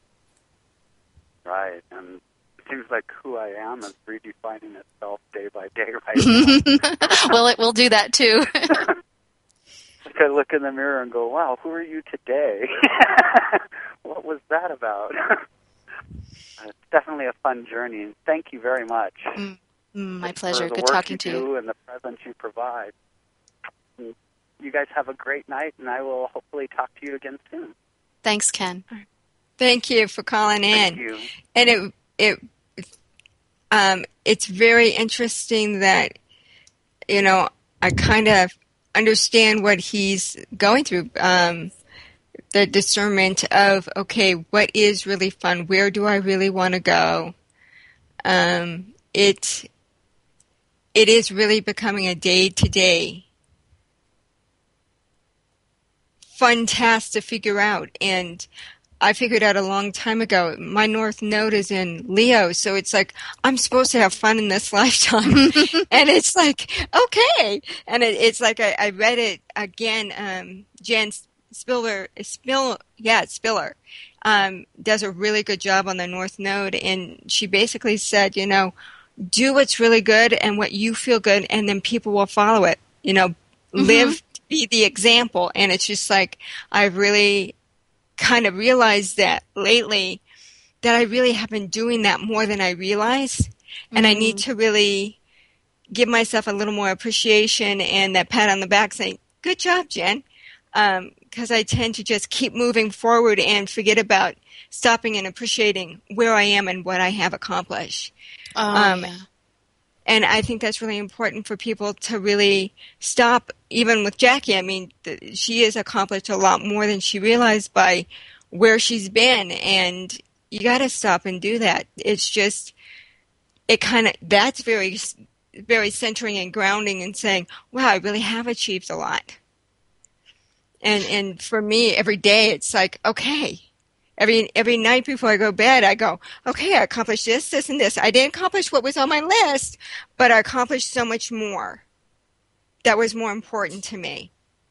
Right, and it seems like who I am is redefining itself day by day right now. Well, it will do that too. Like I look in the mirror and go, wow, who are you today? What was that about? It's definitely a fun journey, and thank you very much. Mm, my pleasure. For the Good work talking you to do you. and the presence you provide. And you guys have a great night, and I will hopefully talk to you again soon. Thanks, Ken. Thank you for calling in. Thank you. And it it um, it's very interesting that, you know, I kind of understand what he's going through. Um, the discernment of, okay, what is really fun? Where do I really want to go? Um, it it is really becoming a day-to-day fun task to figure out. And I figured out a long time ago, my North Node is in Leo, so it's like, I'm supposed to have fun in this lifetime. And it's like, okay. And it, it's like, I, I read it again, um, Jen Spiller, Spill, yeah, Spiller, um, does a really good job on the North Node, and she basically said, you know, do what's really good and what you feel good, and then people will follow it. You know, mm-hmm. Live, be the example. And it's just like, I've really kind of realized that lately, that I really have been doing that more than I realize. And mm-hmm. I need to really give myself a little more appreciation and that pat on the back saying, good job, Jen. Um, because I tend to just keep moving forward and forget about stopping and appreciating where I am and what I have accomplished. Oh, um, yeah. And I think that's really important for people to really stop, even with Jackie. I mean, the, she has accomplished a lot more than she realized by where she's been, and you got to stop and do that. It's just, it kind of, that's very, very centering and grounding and saying, wow, I really have achieved a lot. And and for me, every day, it's like, okay, every every night before I go to bed, I go, okay, I accomplished this, this, and this. I didn't accomplish what was on my list, but I accomplished so much more that was more important to me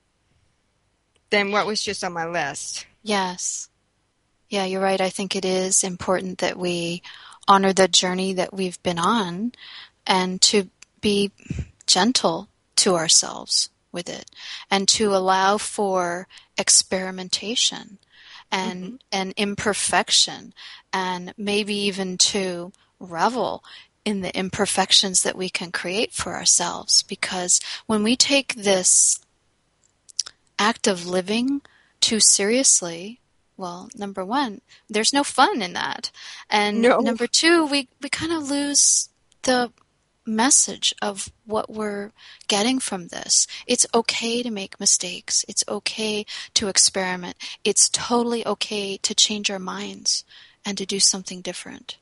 than what was just on my list. Yes. Yeah, you're right. I think it is important that we honor the journey that we've been on and to be gentle to ourselves with it, and to allow for experimentation and mm-hmm. and imperfection, and maybe even to revel in the imperfections that we can create for ourselves. Because when we take this act of living too seriously, Well, number one, there's no fun in that. And No. number two, we, we kind of lose the message of what we're getting from this. It's okay to make mistakes. It's okay to experiment. It's totally okay to change our minds and to do something different.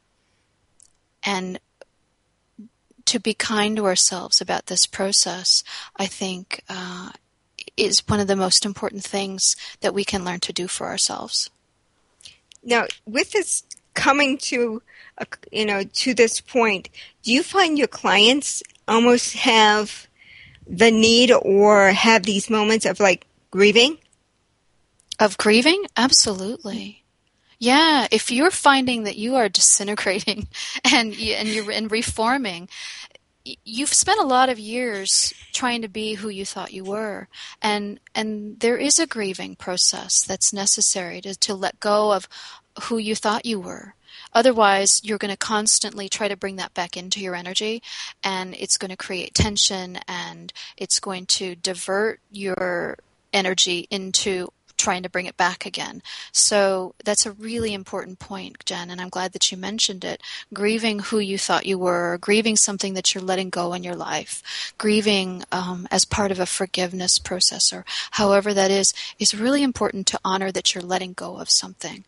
And to be kind to ourselves about this process, I think, uh, is one of the most important things that we can learn to do for ourselves. Now, with this coming to, a, you know, to this point, do you find your clients almost have the need or have these moments of like grieving? Of grieving? Absolutely. Yeah, if you're finding that you are disintegrating and you, and you're and reforming, you've spent a lot of years trying to be who you thought you were, and and there is a grieving process that's necessary to to let go of who you thought you were. Otherwise, you're going to constantly try to bring that back into your energy, and it's going to create tension, and it's going to divert your energy into trying to bring it back again. So that's a really important point, Jen, and I'm glad that you mentioned it. Grieving who you thought you were, grieving something that you're letting go in your life, grieving um, as part of a forgiveness process, or however that is, is really important to honor that you're letting go of something.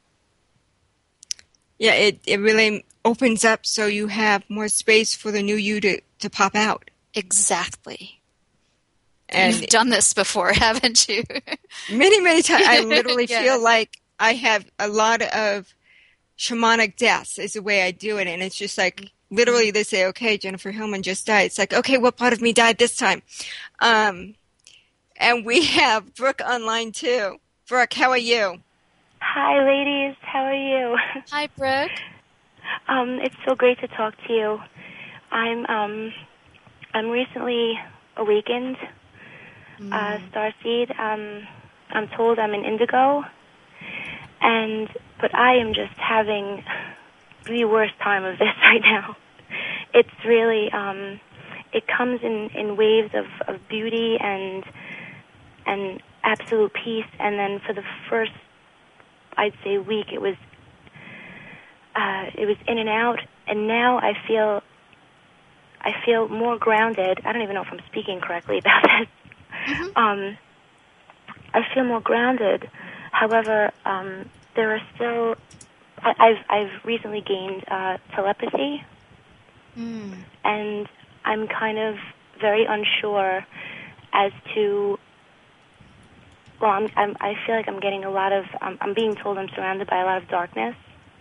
Yeah, it, it really opens up so you have more space for the new you to, to pop out. Exactly. And you've done this before, haven't you? Many, many times. I literally yeah. feel like I have a lot of shamanic deaths is the way I do it. And it's just like, literally they say, okay, Jennifer Hillman just died. It's like, okay, what part of me died this time? Um, and we have Brooke online too. Brooke, how are you? Hi, ladies. How are you? Hi, Brooke. Um, it's so great to talk to you. I'm um, I'm recently awakened. Mm. Uh, Starseed. Um, I'm told I'm an indigo, and but I am just having the worst time of this right now. It's really um, it comes in, in waves of, of beauty and and absolute peace, and then for the first, I'd say, week, it was uh, it was in and out, and now I feel I feel more grounded. I don't even know if I'm speaking correctly about this. Mm-hmm. Um, I feel more grounded. However, um, there are still. I, I've I've recently gained uh, telepathy, mm. and I'm kind of very unsure as to. Well, I'm, I'm I feel like I'm getting a lot of. Um, I'm being told I'm surrounded by a lot of darkness,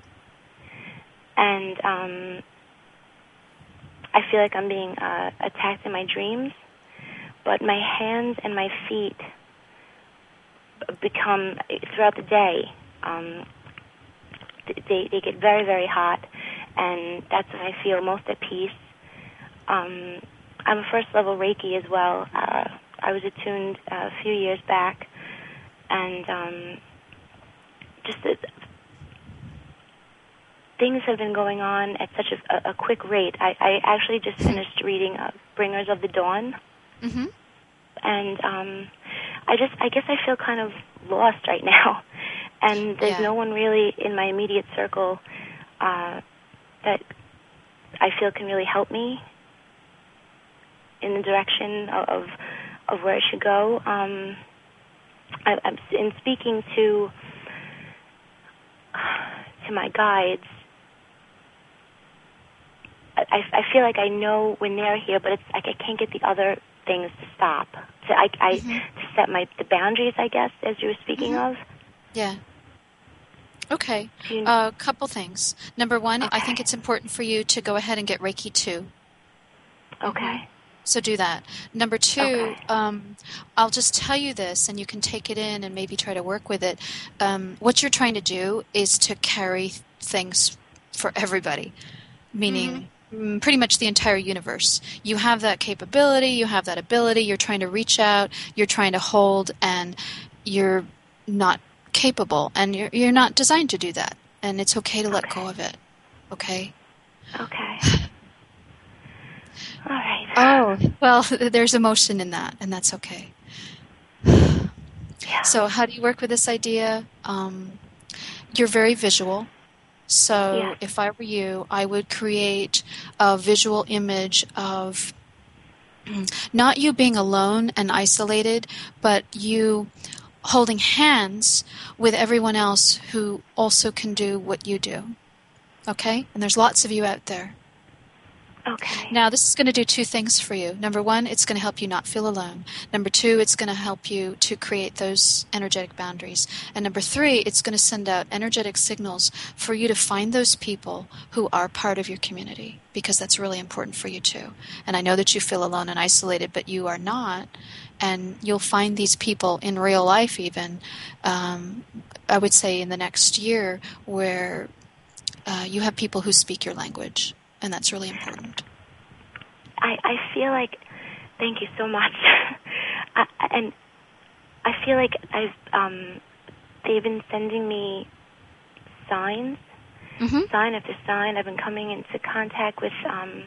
and um, I feel like I'm being uh, attacked in my dreams. But my hands and my feet become, throughout the day, um, they they get very, very hot, and that's when I feel most at peace. Um, I'm a first-level Reiki as well. Uh, I was attuned uh, a few years back, and um, just the, things have been going on at such a, a quick rate. I, I actually just finished reading uh, Bringers of the Dawn. Mm-hmm. And um, I just, I guess I feel kind of lost right now. And there's Yeah. no one really in my immediate circle uh, that I feel can really help me in the direction of of, of where I should go. Um, I, I'm in speaking to to my guides. I, I feel like I know when they're here, but it's like I can't get the other things to stop. To I, I Mm-hmm. to set my the boundaries, I guess, as you were speaking Mm-hmm. of. Yeah. Okay. Do you- A uh, couple things. Number one, I Okay. think it's important for you to go ahead and get Reiki two. Okay. So do that. Number two, Okay. um, I'll just tell you this, and you can take it in and maybe try to work with it. Um, what you're trying to do is to carry things for everybody, meaning mm, pretty much the entire universe. You have that capability, you have that ability, you're trying to reach out, you're trying to hold, and you're not capable, and you're, you're not designed to do that. And it's okay to let Okay. go of it. Okay? Okay. All right. Oh, well, there's emotion in that, and that's okay. Yeah. So how do you work with this idea? Um, you're very visual. So Yeah. if I were you, I would create a visual image of not you being alone and isolated, but you holding hands with everyone else who also can do what you do. Okay? And there's lots of you out there. Okay. Now, this is going to do two things for you. Number one, it's going to help you not feel alone. Number two, it's going to help you to create those energetic boundaries. And number three, it's going to send out energetic signals for you to find those people who are part of your community, because that's really important for you too. And I know that you feel alone and isolated, but you are not. And you'll find these people in real life even, um, I would say in the next year, where uh, you have people who speak your language. And that's really important. I, I feel like, thank you so much. I, and I feel like I've um, they've been sending me signs, mm-hmm. sign after sign. I've been coming into contact with um,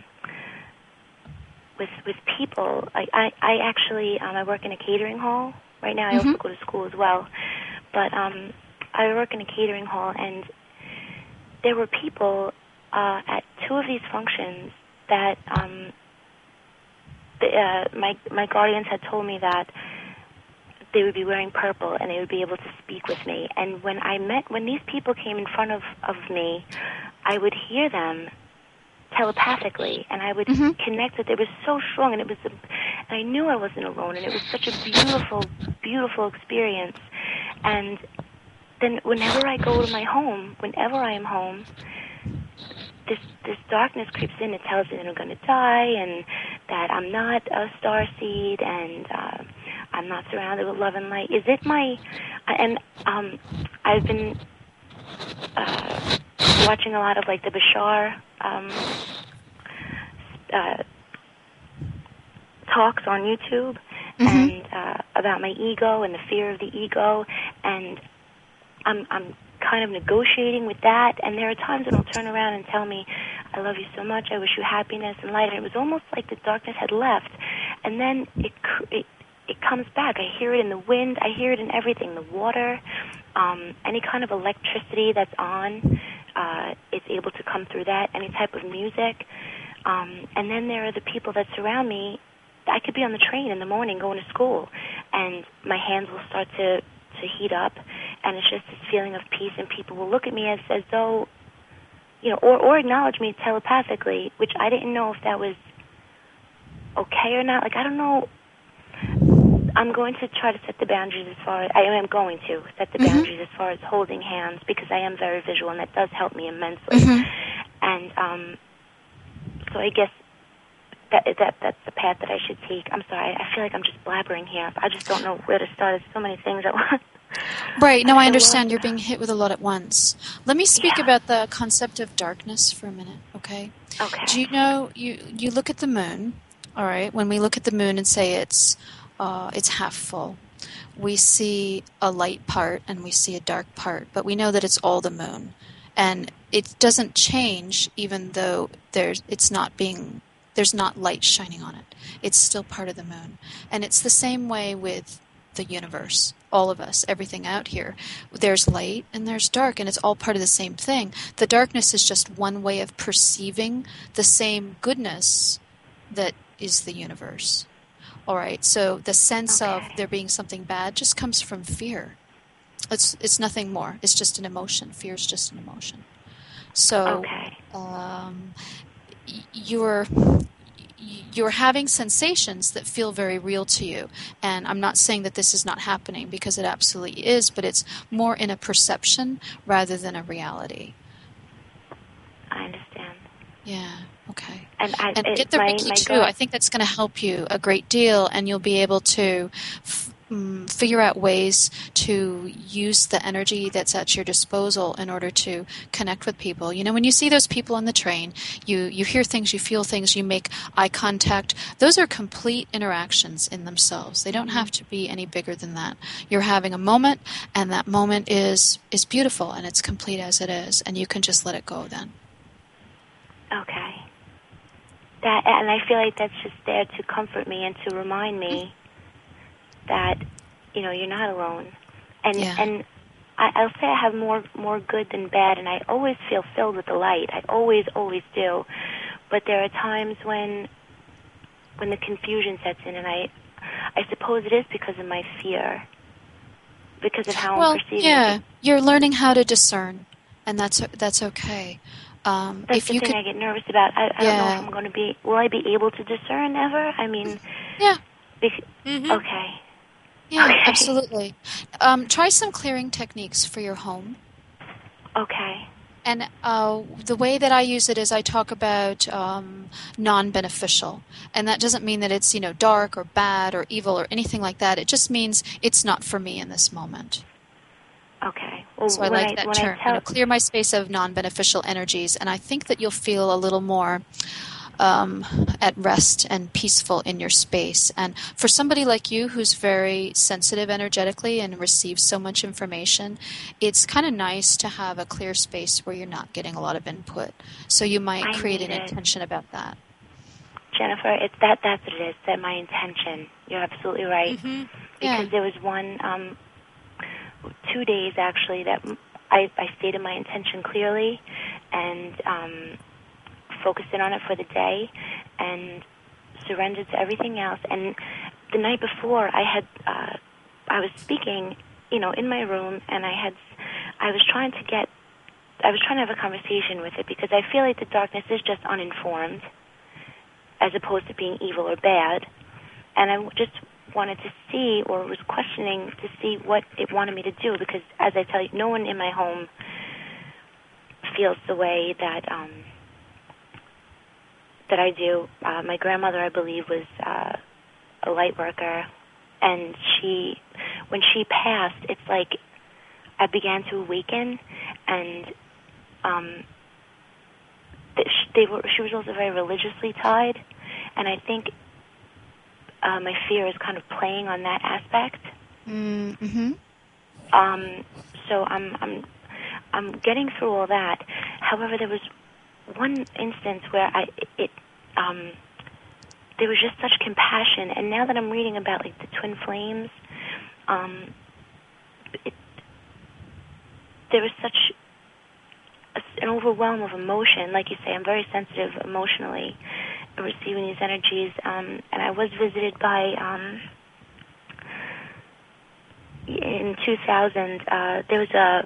with with people. I I, I actually um, I work in a catering hall right now. I mm-hmm. also go to school as well, but um, I work in a catering hall, and there were people uh, at two of these functions that um, the, uh, my my guardians had told me that they would be wearing purple and they would be able to speak with me. And when I met, when these people came in front of, of me, I would hear them telepathically, and I would mm-hmm. connect with. It was so strong, and it was, a, and I knew I wasn't alone, and it was such a beautiful, beautiful experience. And then whenever I go to my home, whenever I am home, this this darkness creeps in. It tells me that I'm going to die, and that I'm not a starseed, and uh, I'm not surrounded with love and light. Is it my... And um, I've been uh, watching a lot of, like, the Bashar um, uh, talks on YouTube, mm-hmm. and uh, about my ego and the fear of the ego, and I'm I'm kind of negotiating with that, and there are times when he'll turn around and tell me, I love you so much, I wish you happiness and light, and it was almost like the darkness had left, and then it it, it comes back. I hear it in the wind, I hear it in everything, the water, um, any kind of electricity that's on, uh, it's able to come through that, any type of music, um, and then there are the people that surround me. I could be on the train in the morning going to school, and my hands will start to to heat up, and it's just this feeling of peace, and people will look at me as as though, you know, or, or acknowledge me telepathically, which I didn't know if that was okay or not. Like, I don't know. I'm going to try to set the boundaries as far as, I am going to set the mm-hmm. boundaries as far as holding hands, because I am very visual, and that does help me immensely. Mm-hmm. And um, so I guess that that that's the path that I should take. I'm sorry, I feel like I'm just blabbering here. I just don't know where to start. There's so many things at once. Right. No, I understand. You're being hit with a lot at once. Let me speak Yeah. about the concept of darkness for a minute, okay? Okay. Do you know, you, you look at the moon, all right? When we look at the moon and say it's uh, it's half full, we see a light part and we see a dark part, but we know that it's all the moon. And it doesn't change even though there's it's not being... there's not light shining on it. It's still part of the moon. And it's the same way with the universe, all of us, everything out here. There's light and there's dark, and it's all part of the same thing. The darkness is just one way of perceiving the same goodness that is the universe. All right, so the sense Okay. of there being something bad just comes from fear. It's it's nothing more. It's just an emotion. Fear is just an emotion. So Okay. um, you're you're having sensations that feel very real to you, and I'm not saying that this is not happening, because it absolutely is, but it's more in a perception rather than a reality. I understand. Yeah. Okay. And, I, And it, get the my, Reiki my too. God. I think that's going to help you a great deal, and you'll be able to f- um, figure out ways to use the energy that's at your disposal in order to connect with people. You know, when you see those people on the train, you, you hear things, you feel things, you make eye contact. Those are complete interactions in themselves. They don't Mm-hmm. have to be any bigger than that. You're having a moment, and that moment is, is beautiful, and it's complete as it is, and you can just let it go then. Okay. That, and I feel like that's just there to comfort me and to remind me that you know, you're not alone. And Yeah. and I, I'll say I have more more good than bad, and I always feel filled with the light. I always, always do. But there are times when when the confusion sets in, and I I suppose it is because of my fear, because of how Well, I'm perceiving yeah, it. you're learning how to discern, and that's that's okay. Um, That's if the you thing could, I get nervous about. I, I don't know Yeah. if I'm going to be. Will I be able to discern ever? I mean, yeah, bec- Mhm. okay. yeah, Okay. absolutely. Um, try some clearing techniques for your home. Okay. And uh, the way that I use it is I talk about um, non-beneficial. And that doesn't mean that it's, you know, dark or bad or evil or anything like that. It just means it's not for me in this moment. Okay. Well, So I when like I that when term, I you know, tell clear my space of non-beneficial energies. And I think that you'll feel a little more um, at rest and peaceful in your space. And for somebody like you who's very sensitive energetically and receives so much information, it's kind of nice to have a clear space where you're not getting a lot of input. So you might I create an need it. intention about that. Jennifer, it's that that's what it is. That my intention. You're absolutely right. Mhm. Because Yeah. there was one, um, two days actually that I, I stated my intention clearly, and um, focused in on it for the day, and surrendered to everything else. And the night before, I had uh, I was speaking, you know, in my room, and I had I was trying to get I was trying to have a conversation with it, because I feel like the darkness is just uninformed, as opposed to being evil or bad. And I just wanted to see, or was questioning to see what it wanted me to do, because, as I tell you, no one in my home feels the way that um, that I do. Uh, my grandmother, I believe, was uh, a light worker, and she, when she passed, it's like I began to awaken, and um, they were. She was also very religiously tied, and I think uh, my fear is kind of playing on that aspect. Mm-hmm. Um, so I'm I'm I'm getting through all that. However, there was one instance where I it um, there was just such compassion, and now that I'm reading about like the twin flames, um, it, there was such a, an overwhelm of emotion. Like you say, I'm very sensitive emotionally, receiving these energies, um, and I was visited by. Um, In two thousand, uh, there was a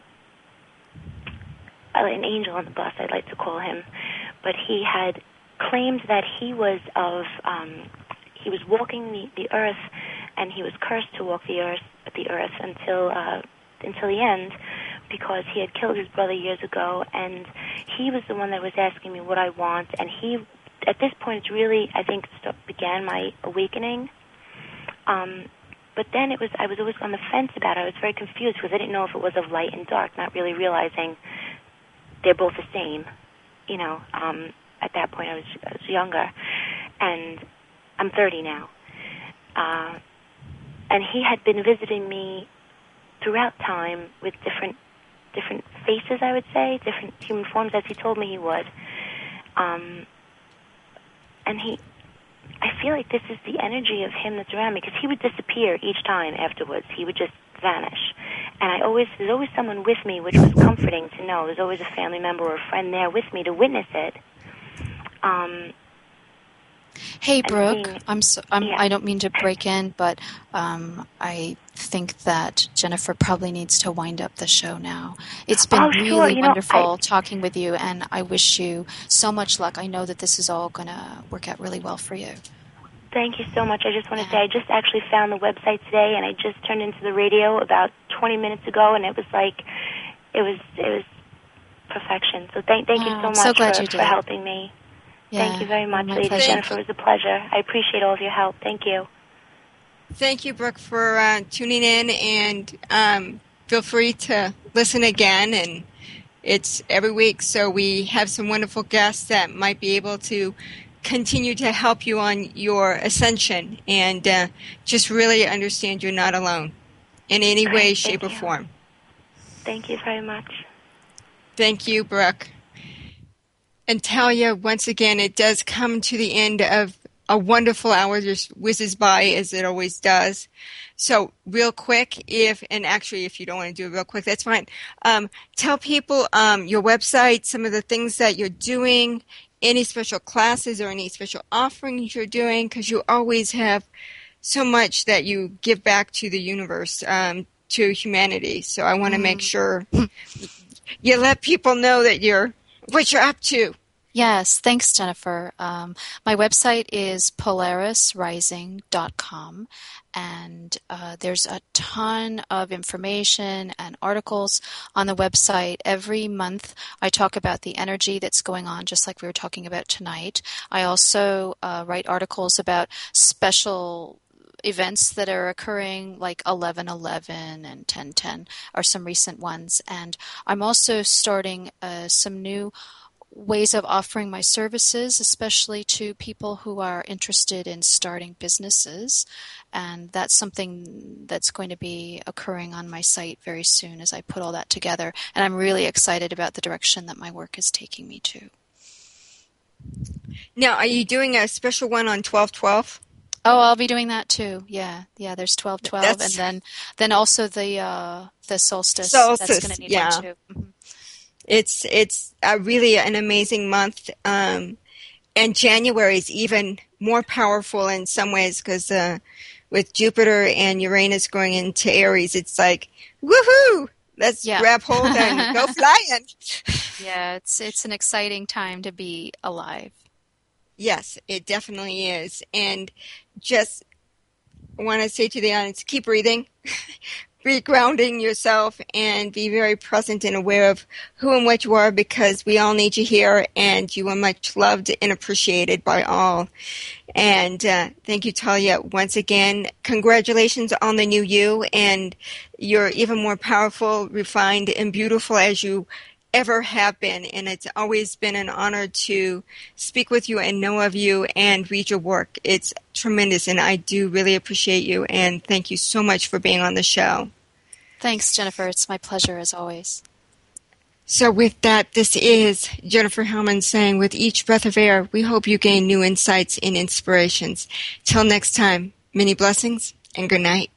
an angel on the bus, I'd like to call him, but he had claimed that he was of um, he was walking the, the earth, and he was cursed to walk the earth the earth until uh, until the end, because he had killed his brother years ago, and he was the one that was asking me what I want, and he at this point it's really I think st- began my awakening. Um, But then it was I was always on the fence about it. I was very confused because I didn't know if it was of light and dark, not really realizing they're both the same. You know, um, at that point I was, I was younger, and I'm thirty now. Uh, and he had been visiting me throughout time with different different faces, I would say, different human forms, as he told me he would. Um, and he... I feel like this is the energy of him that's around me, because he would disappear each time afterwards. He would just vanish. And I always, there's always someone with me, which was comforting to know. There's always a family member or a friend there with me to witness it. Um, Hey, Brooke, seeing, I'm so, I'm, yeah. I don't mean to break in, but um, I think that Jennifer probably needs to wind up the show now. It's been oh, sure. really you know, wonderful I, talking with you, and I wish you so much luck. I know that this is all going to work out really well for you. Thank you so much. I just want to Yeah. say I just actually found the website today, and I just turned into the radio about twenty minutes ago, and it was like, it was it was perfection. So thank thank Oh, you so I'm much so glad for, you for did. helping me. Yeah. Thank you very much, My Lady pleasure. Jennifer. It was a pleasure. I appreciate all of your help. Thank you. Thank you, Brooke, for uh, tuning in, and um, feel free to listen again. And it's every week, so we have some wonderful guests that might be able to continue to help you on your ascension, and uh, just really understand you're not alone in any way, Great, shape, or thank you. form. Thank you very much. Thank you, Brooke. And Talia, once again, it does come to the end of a wonderful hour just whizzes by as it always does. So real quick, if, and actually if you don't want to do it real quick, that's fine. Um, tell people um, your website, some of the things that you're doing, any special classes or any special offerings you're doing, because you always have so much that you give back to the universe, um, to humanity. So I want to mm. make sure you let people know that you're, what you're up to. Yes, thanks, Jennifer. Um, my website is polaris rising dot com, and uh, there's a ton of information and articles on the website. Every month I talk about the energy that's going on, just like we were talking about tonight. I also uh, write articles about special events that are occurring, like eleven eleven and ten ten are some recent ones. And I'm also starting uh, some new ways of offering my services, especially to people who are interested in starting businesses. And that's something that's going to be occurring on my site very soon as I put all that together. And I'm really excited about the direction that my work is taking me to. Now, are you doing a special one on twelve twelve? Oh, I'll be doing that too. Yeah, yeah. There's twelve twelve, and then then also the uh, the solstice. Solstice, that's going to need yeah. one too. Mm-hmm. It's it's a really an amazing month, um, and January is even more powerful in some ways because uh, with Jupiter and Uranus going into Aries, it's like woohoo! Let's yeah. grab hold and go flying. Yeah, it's it's an exciting time to be alive. Yes, it definitely is, and just want to say to the audience, keep breathing. Be grounding yourself and be very present and aware of who and what you are, because we all need you here and you are much loved and appreciated by all. And uh, thank you, Talia, once again. Congratulations on the new you, and you're even more powerful, refined, and beautiful as you ever have been. And it's always been an honor to speak with you and know of you and read your work. It's tremendous, and I do really appreciate you, and thank you so much for being on the show. Thanks, Jennifer. It's my pleasure as always. So with that, this is Jennifer Hellman saying, with each breath of air, we hope you gain new insights and inspirations. Till next time, many blessings and good night.